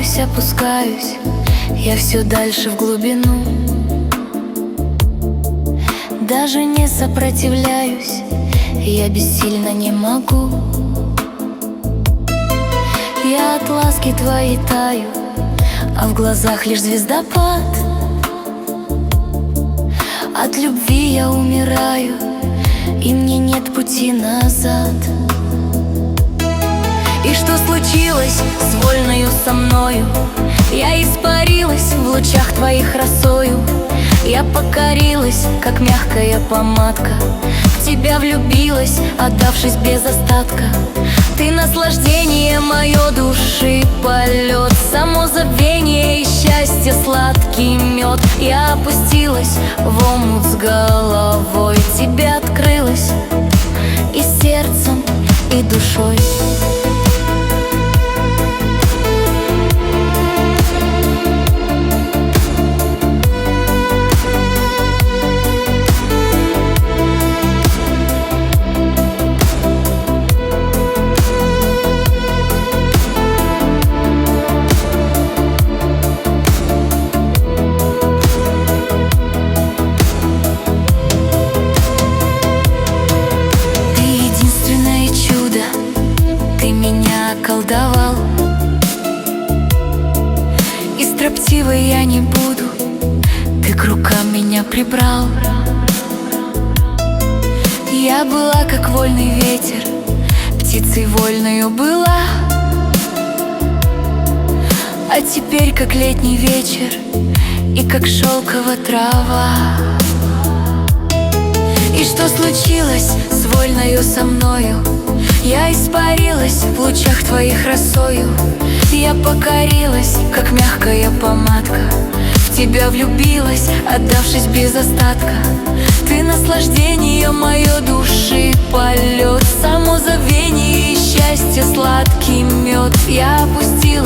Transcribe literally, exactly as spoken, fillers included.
опускаюсь, опускаюсь я все дальше в глубину. Даже не сопротивляюсь, я бессильно не могу. Я от ласки твоей таю, а в глазах лишь звездопад. От любви я умираю, и мне нет пути назад. И что случилось с вольною со мною? Я испарилась в лучах твоих росою. Я покорилась, как мягкая помадка. В тебя влюбилась, отдавшись без остатка. Ты наслаждение мое души полет, само забвение и счастье сладкий мед. Я опустилась в омут с головой, тебе открылась и сердцем, и душой. Колдовал, и строптивой я не буду, ты к рукам меня прибрал. Я была как вольный ветер, птицей вольною была, а теперь как летний вечер и как шелковая трава. И что случилось с вольною со мною? Я испарилась в лучах твоих росою. Я покорилась, как мягкая помадка. В тебя влюбилась, отдавшись без остатка. Ты наслаждение мое души полет, само забвение и счастье сладкий мед. Я опустилась